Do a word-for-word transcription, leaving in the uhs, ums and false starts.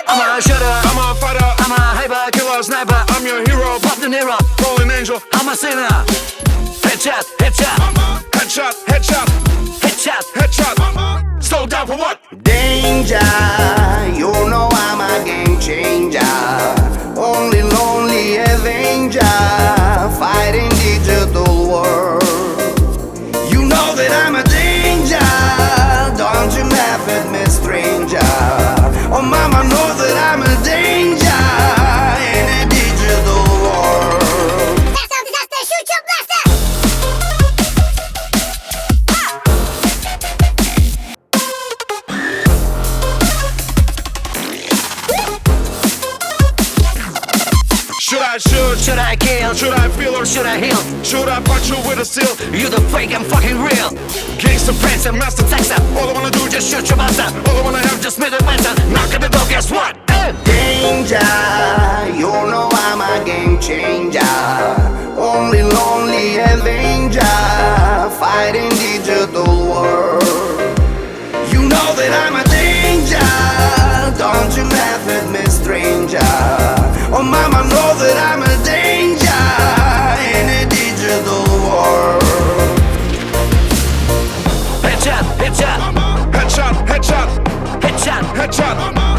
I'm a shooter, I'm a fighter, I'm a hyper killer sniper. I'm your hero, Pop De Niro, fallen angel. I'm a sinner. Headshot, headshot, Headshot, headshot, headshot. headshot. Slow down for what? Danger, you know I'm a game changer. Only lonely avenger, fighting digital world. You know that I'm a danger, don't you laugh at me, stranger. Oh mama, know that I'm a danger in a digital world. Disaster, disaster, shoot your blaster! Should I shoot? Should I kill? Should I feel or Should I heal? Should I punch you with a steel? You the fake, I'm fucking real. Gangsta Prince and master Texas. all I wanna do Just just shoot your master. all I wanna have Just made a master. Knock at the door, guess what? Eh. Danger, you know I'm a game changer. Only lonely avenger, fighting digital world. You know that I'm a danger, don't you laugh at me, stranger. Oh mama, know that I'm a danger in a digital world. Headshot, headshot, headshot, headshot, headshot. headshot.